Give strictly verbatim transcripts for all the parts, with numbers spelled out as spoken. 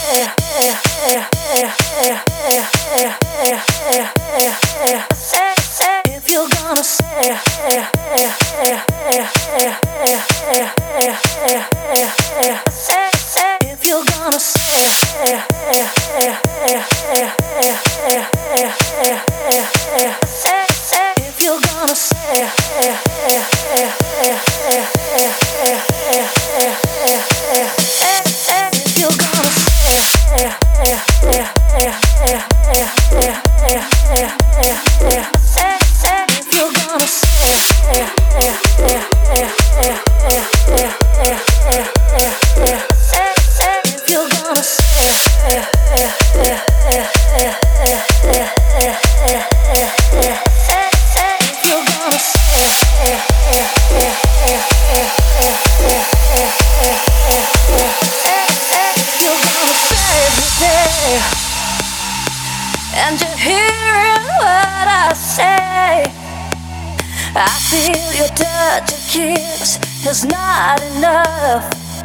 And you're hearing what I say. I feel your touch, your kiss is not enough.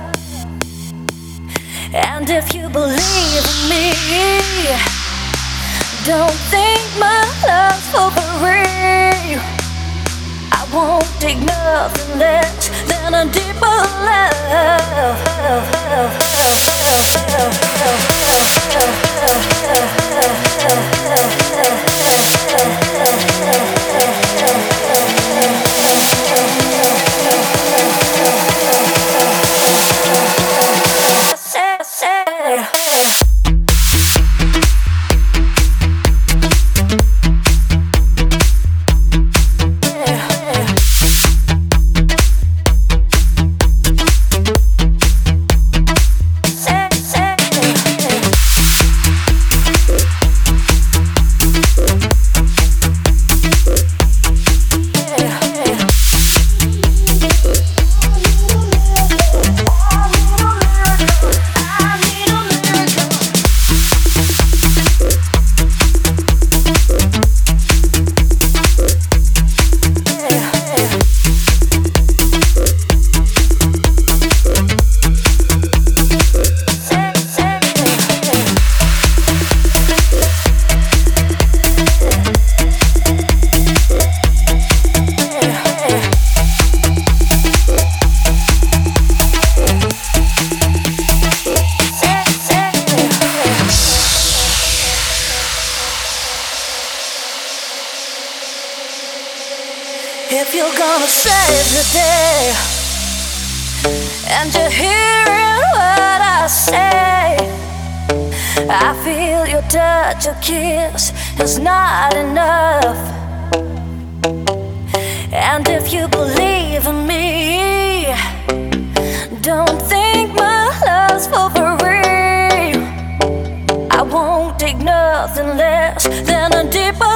And if you believe in me, don't think my love's for free. I won't take nothing less than a deeper love. If you're gonna save the day, and you're hearing what I say, I feel your touch, your kiss is not enough. And if you believe in me, don't think my love's for free. I won't take nothing less than a deeper